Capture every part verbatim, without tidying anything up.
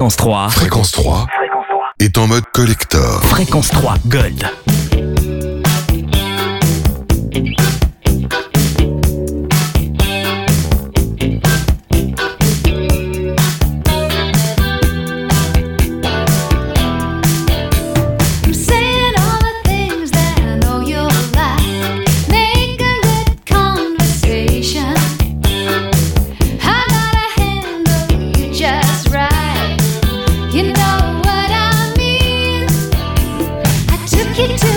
Fréquence trois. Fréquence trois. Fréquence trois. Est en mode collector. Fréquence trois Gold. You know what I mean? I took you to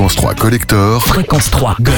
Fréquence trois Collector. Fréquence trois Gold.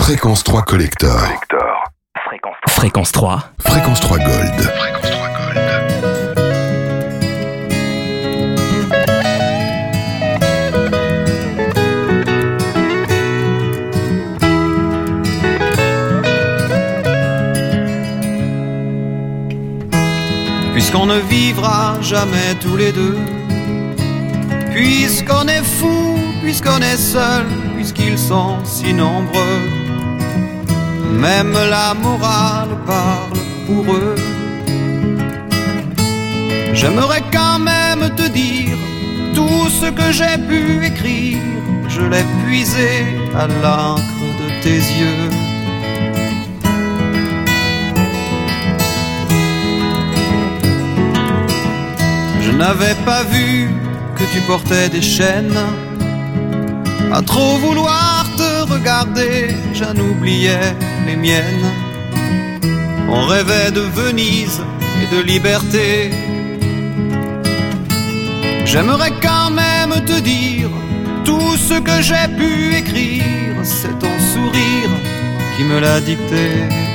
Fréquence trois Collector. Fréquence trois. Fréquence trois. Fréquence trois Gold. Fréquence trois Gold. Puisqu'on ne vivra jamais tous les deux, puisqu'on est fou, puisqu'on est seul, puisqu'ils sont si nombreux, même la morale parle pour eux. J'aimerais quand même te dire tout ce que j'ai pu écrire, je l'ai puisé à l'encre de tes yeux. Je n'avais pas vu que tu portais des chaînes. À trop vouloir te regarder, j'en oubliais les miennes. On rêvait de Venise et de liberté. J'aimerais quand même te dire tout ce que j'ai pu écrire, c'est ton sourire qui me l'a dicté.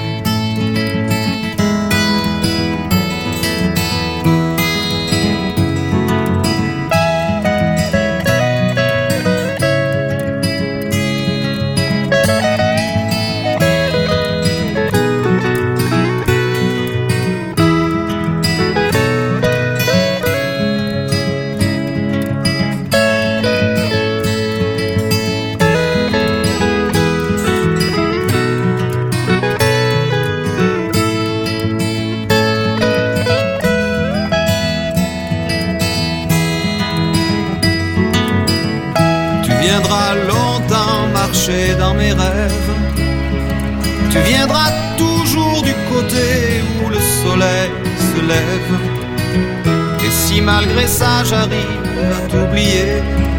Dans mes rêves, tu viendras toujours du côté où le soleil se lève. Et si malgré ça j'arrive à t'oublier,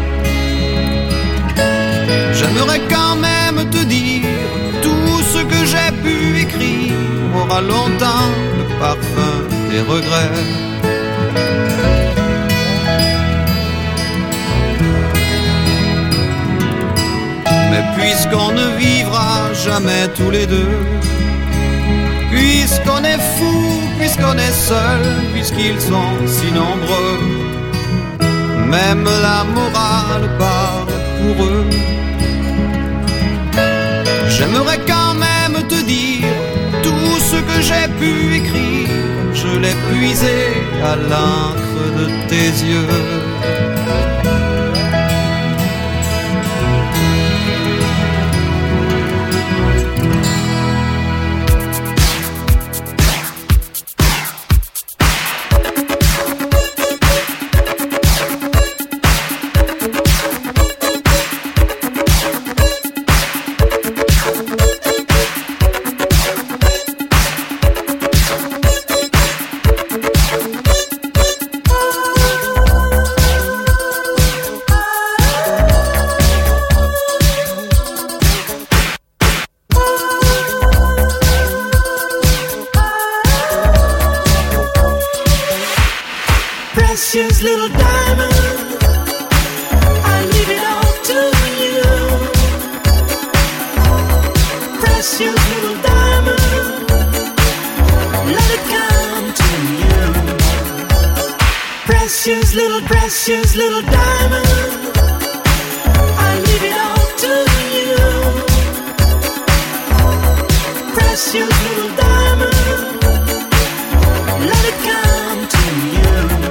j'aimerais quand même te dire tout ce que j'ai pu écrire aura longtemps le parfum des regrets. Mais puisqu'on ne vivra jamais tous les deux, puisqu'on est fou, puisqu'on est seul, puisqu'ils sont si nombreux, même la morale parle pour eux. J'aimerais quand même te dire tout ce que j'ai pu écrire, je l'ai puisé à l'encre de tes yeux. Precious little diamond, I leave it all to you. Precious little diamond, let it come to you. Precious little, precious little diamond, I leave it all to you. Precious little diamond, let it come to you.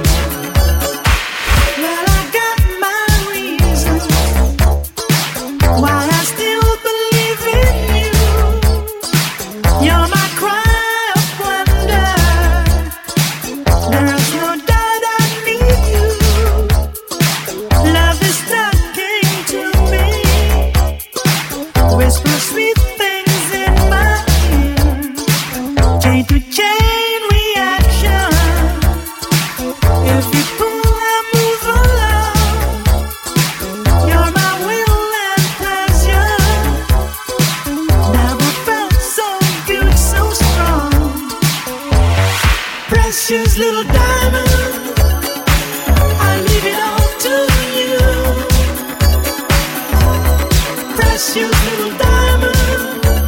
Precious little diamond, I leave it all to you. Precious little diamond,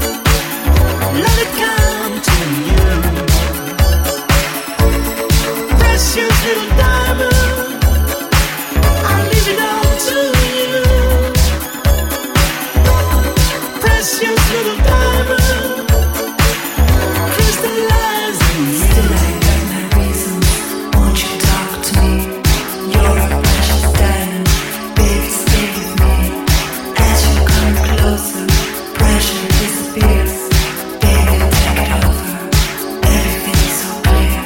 little diamond, crystallizing. Still I got my reasons. Won't you talk to me? You're a precious diamond, baby, stay with me. As you come closer, pressure disappears. Baby, take it over. Everything's so clear.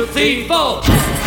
two, three, four.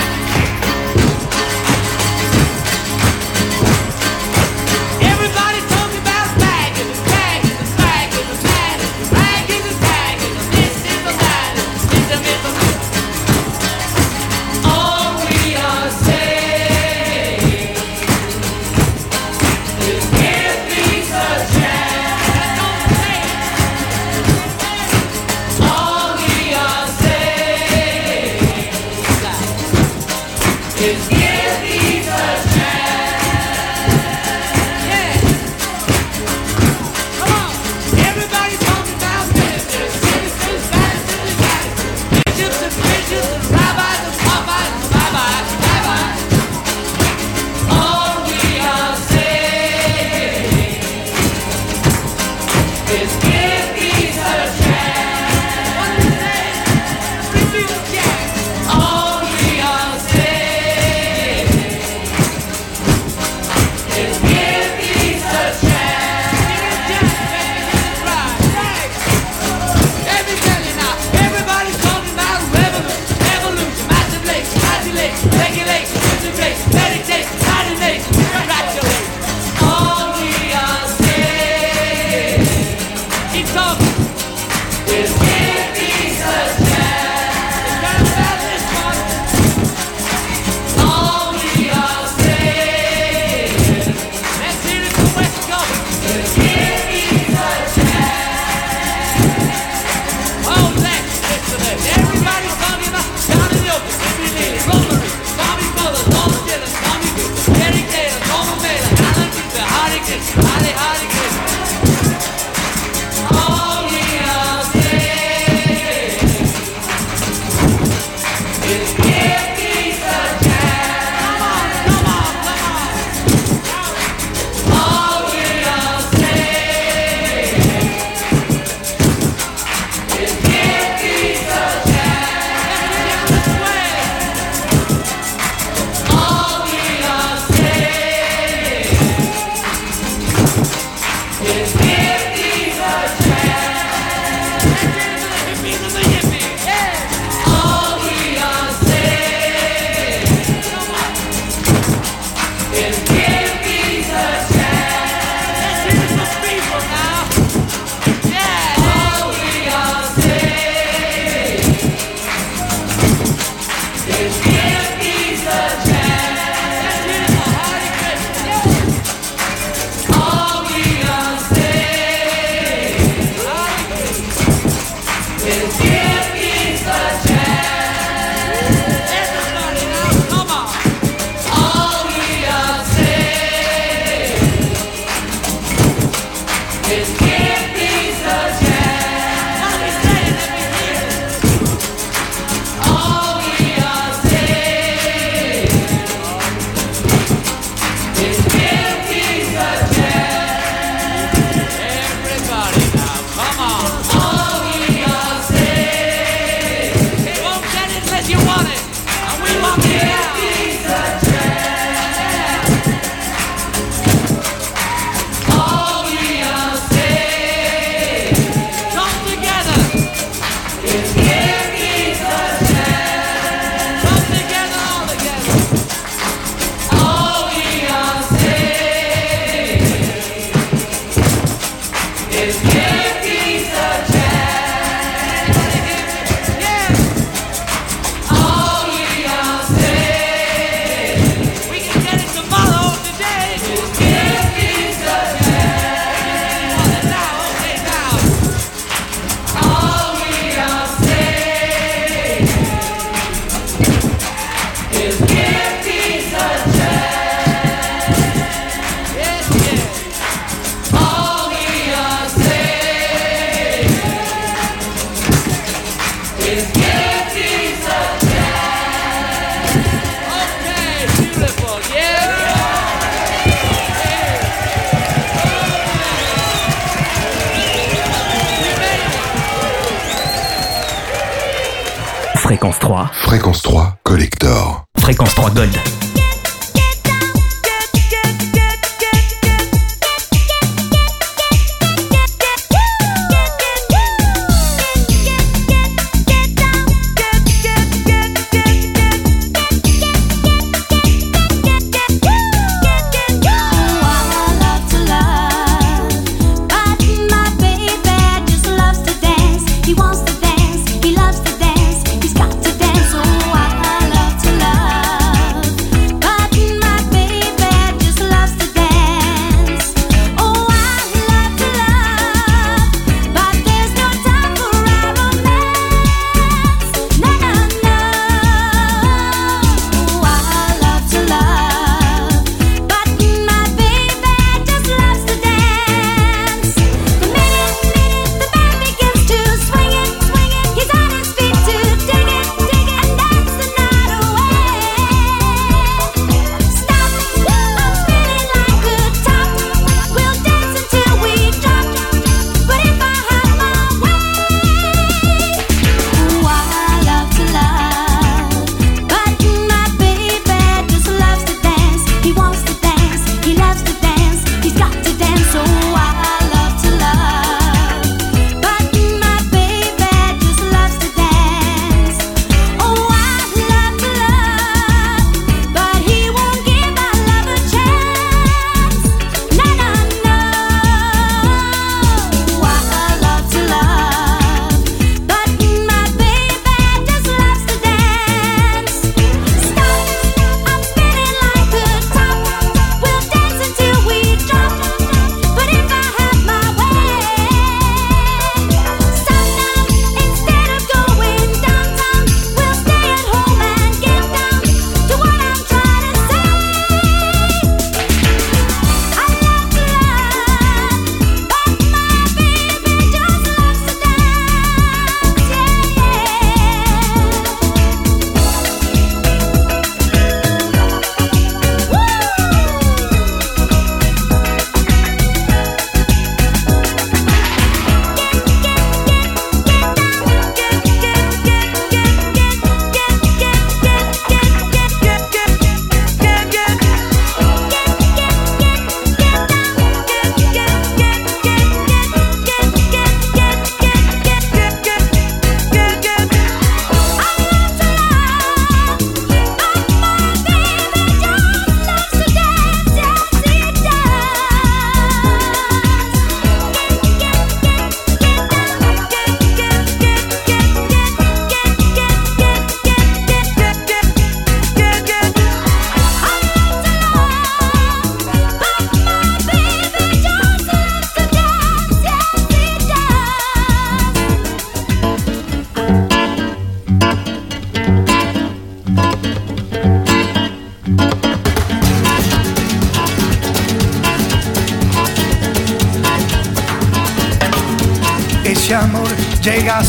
Fréquence trois. Fréquence trois, Collector. Fréquence trois Gold. Get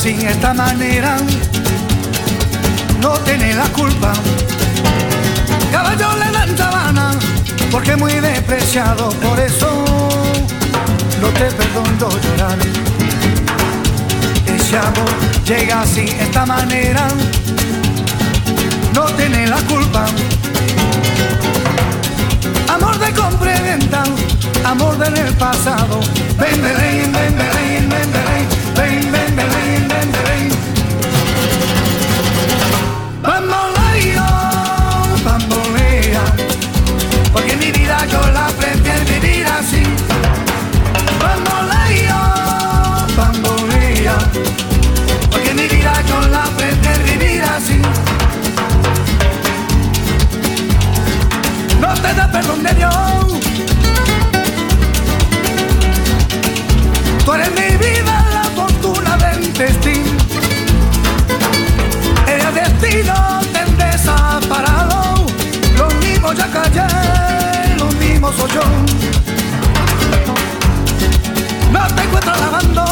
así, esta manera, no tiene la culpa. Caballo le dan sabana, porque es muy despreciado, por eso no te perdono llorar. Ese amor llega así, esta manera, no tiene la culpa. Amor de compra y venta, amor del pasado. Ven, ven, ven, ven, ven, ven, ven, ven, ven, ven, ven, ven. Bamboleo, bambolea, porque mi vida yo la prefiero vivir así. Bamboleo, bambolea, porque mi vida yo la prefiero vivir así. No te da perdón de Dios. Tú eres mi vida, la fortuna del destino. El destino te han desamparado. Lo mismo ya callé, lo mismo soy yo. No te encuentro lavando.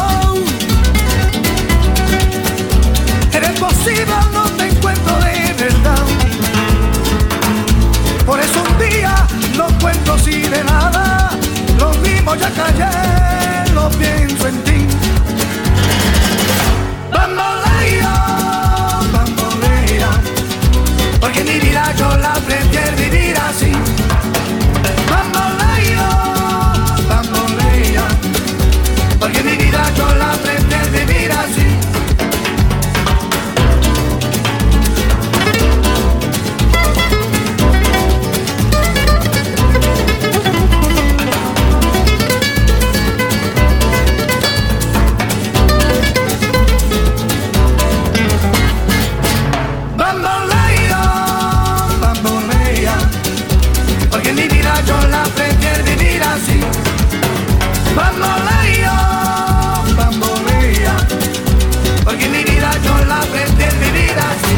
Eres posible, no te encuentro de verdad. Por eso un día no cuento así de nada. Lo mismo ya callé, lo pienso en ti. Bamboleo, bambolea, porque mi vida yo la prefiero vivir así. Bamboleo, bambolea, porque mi vida yo la prefiero vivir así. Bamboleo, bambolea, porque mi vida yo la prefiero vivir así.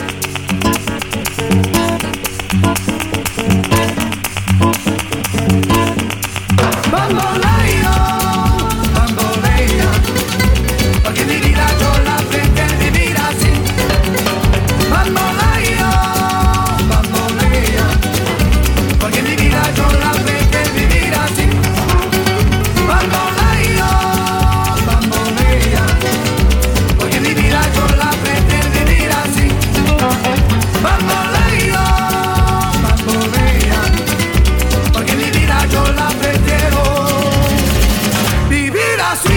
Bamboleo, bambolea, porque mi vida yo la prefiero vivir así. Bamboleo, bambolea, porque mi vida yo la prefiero vivir así. Bamboleo, bambolea, porque mi vida yo la prefiero vivir así. Bamboleo, bambolea, porque mi vida yo la prefiero vivir así.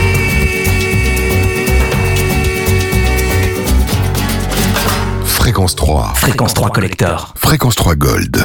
Fréquence trois. Fréquence trois collector. Fréquence trois Gold.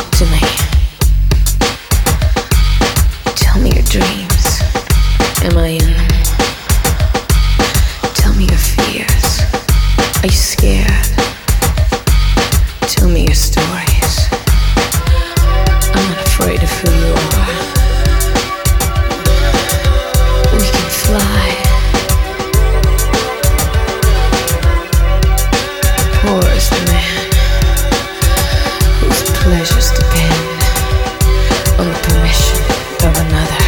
to me. Tell me your dreams. Am I in them? Tell me your fears. Are you scared? Tell me your stories. I'm not afraid of who you are. We can fly. Poor is the man whose pleasures depend on the permission of another.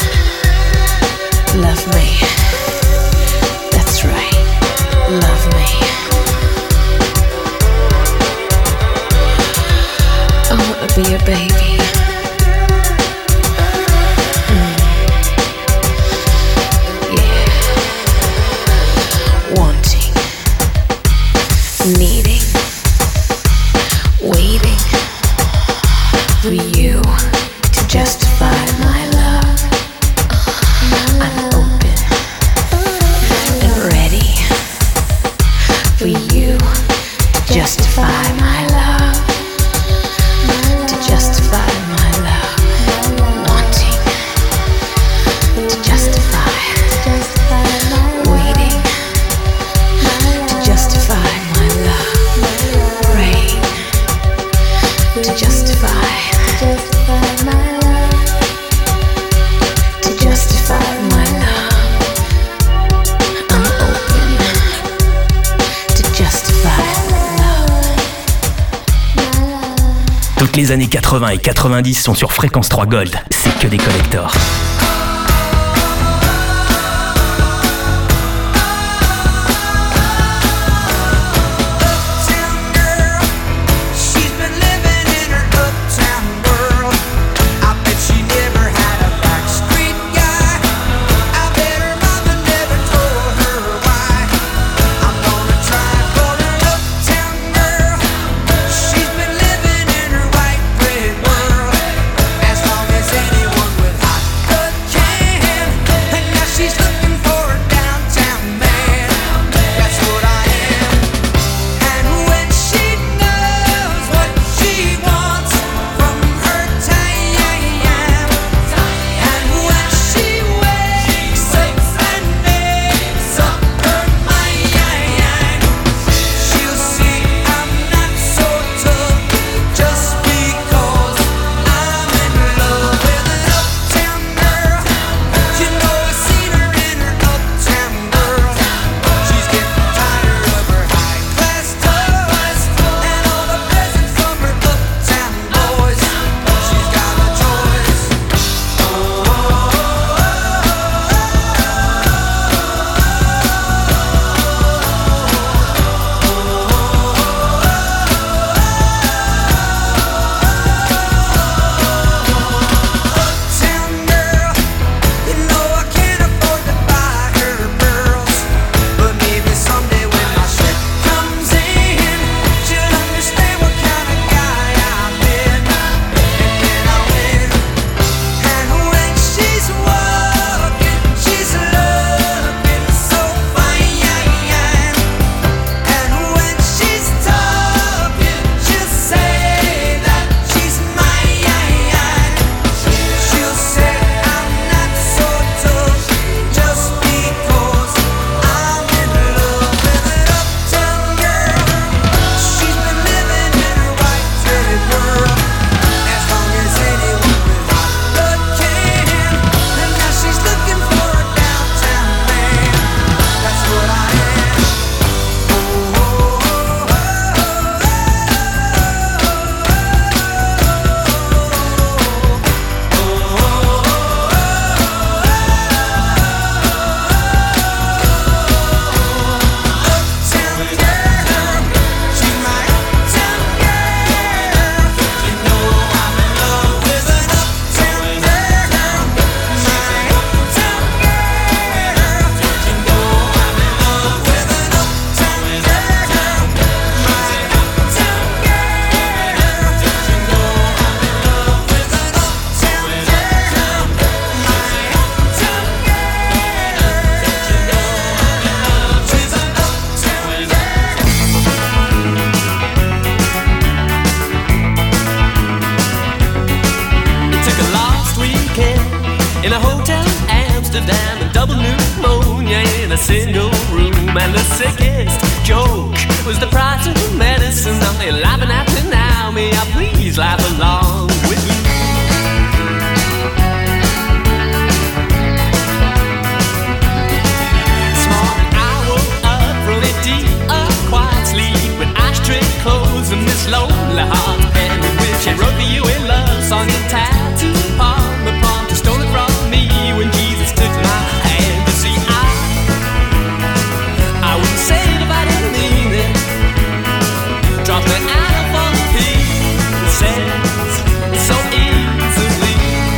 Love me. That's right. Love me. I wanna be a baby. Mm. Yeah. Wanting. Needing. Waiting for you to justify my love. I'm open and ready for you to justify my love. To justify my love. Wanting to justify. Waiting to justify my love. Praying to justify. To justify my love. I'm open to justify my love. Toutes les années quatre-vingts et quatre-vingt-dix sont sur Fréquence trois Gold. C'est que des collectors. She's been living in her uptown world. I bet she never had a backstreet guy. I bet her mother never told her why. I'm gonna try for an uptown girl. She's been living in her white bread world. As long as anyone with hot blood single room, and the sickest joke was the price of the medicine. Now you're laughing at me now, may I please laugh along with you? This morning I woke up from a deep, unquiet sleep with ashtray clothes and this lonely heart pen with she wrote for you a love song and tattoo upon the palm to stole it from me when Jesus took my hand. You see, I I wouldn't say it if I didn't mean it. Drop the apple for the pieces so easily.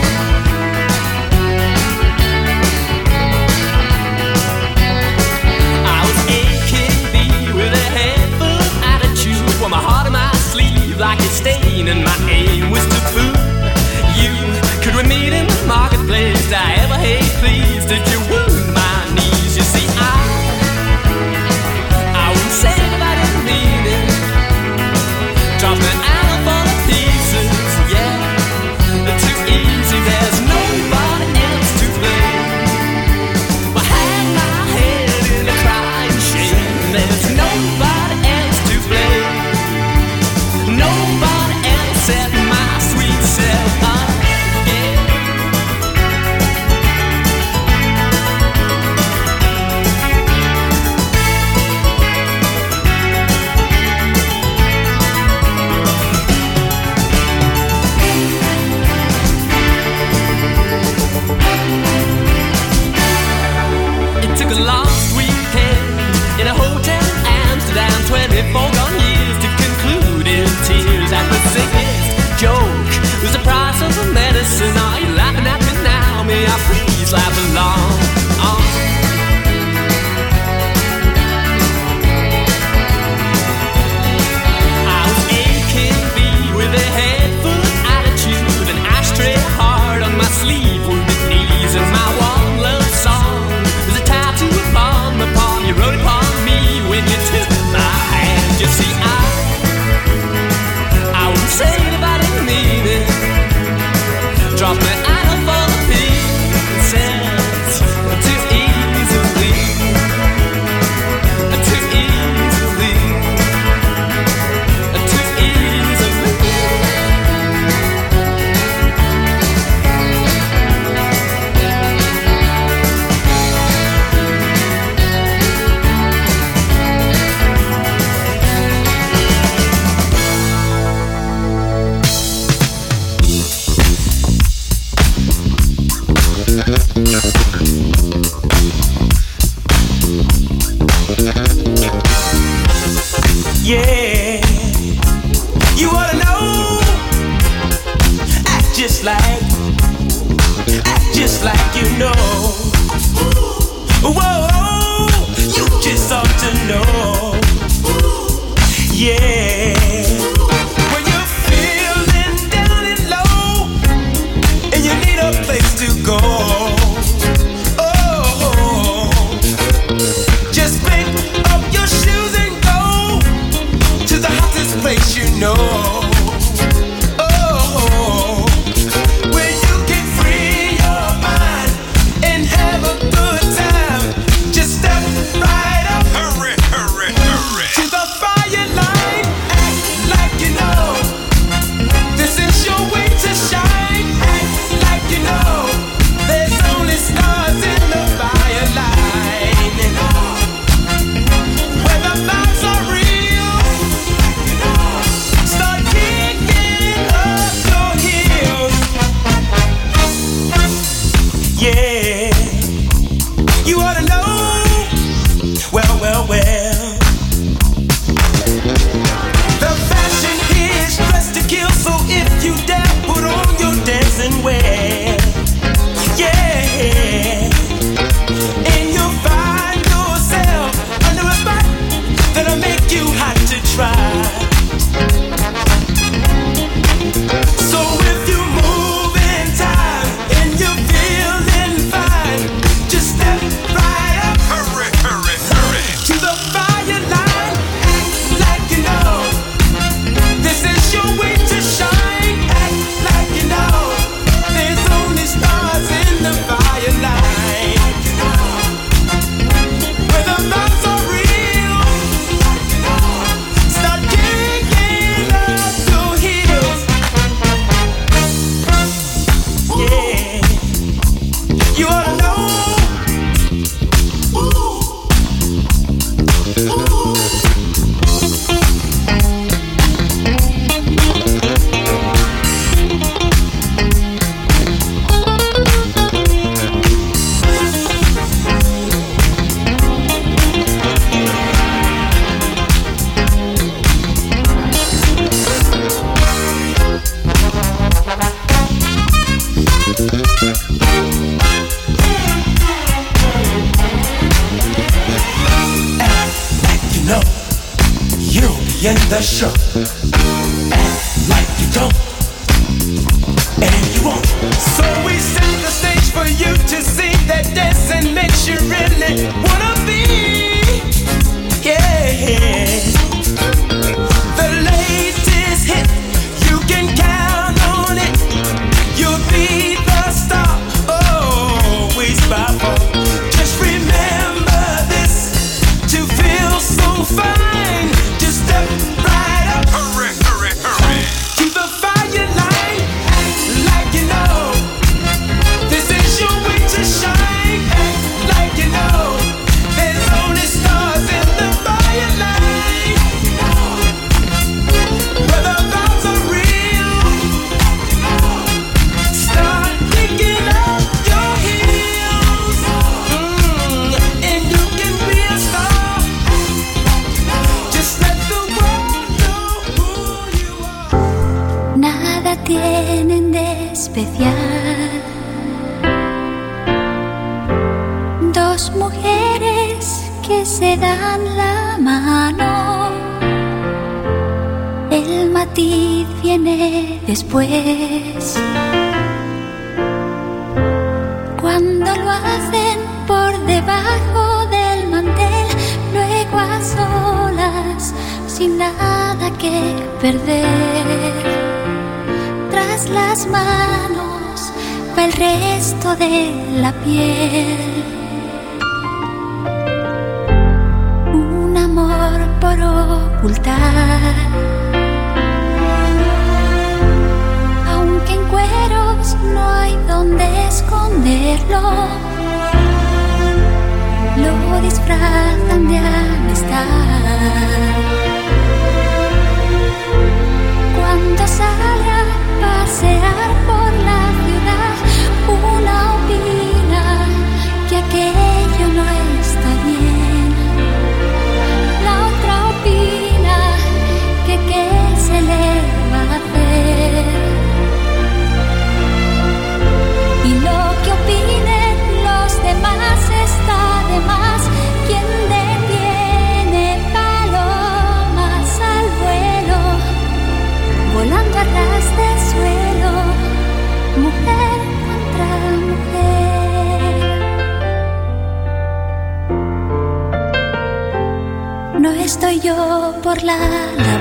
I was aching with a head full of attitude, with my heart in my sleeve like a stain, and my aim was to fool you. Could we meet in the marketplace? Did I ever hate please? Did you wound my knees? You see, I I wouldn't say it if I didn't mean it. Drop the apple for the pieces, yeah. Too easy, there's nobody else to blame. I had my head in a crying shame. There's nobody else to blame. Nobody else set my sweet self up, yeah. It took a last weekend in a hotel in Amsterdam, twenty-four gone years to conclude in tears. And the sickest joke was the price of the medicine. Are you laughing at me now? May I please laugh along? Oh. I was aching with a head full of attitude, an ashtray hard on my sleeve, wounded knees, and my one love song was a tattoo upon my palm. You wrote upon me when you took my hand. You see, I I wouldn't say it if I didn't mean it. Drop me out of all the pieces too easily, too easily, too easily. Yeah, you wanna know? Act just like, act just like you know. Whoa, you just ought to know. Yeah, when you're feeling down and low and you need a place to go. Place you know, oh, where you can free your mind and have a good time. Just step right up, hurry, hurry, hurry, to the fire line. the show. Act like you don't, and you won't. So we set the stage for you to see that dancing makes you really wanna be. Yeah. The latest hit, you can count on it. You'll be the star, always by far. Just remember this, to feel so fine, just step right up. Hurry, hurry, hurry. To the fire line, act like you know. This is your way to shine, act like you know. There's only stars in the fire line. Whether vows are real, start picking up your heels, mm, and you can be a star. Just let the world know who you are. Nada tienen de especial dos mujeres que se dan la mano. El matiz viene después, cuando lo hacen por debajo del mantel, luego a solas, sin nada que perder. Tras las manos va el resto de la piel. Un amor por ocultar, aunque en cueros no hay donde esconderlo. Lo disfrazan de amistad. Cuando sale a pasear por la ciudad, una opina que aquello no está bien. La otra opina que qué se le va a hacer. Y lo que opinen los demás está de más. Quien detiene palomas al vuelo, volando a ras de suelo, mujer contra mujer. No estoy yo por la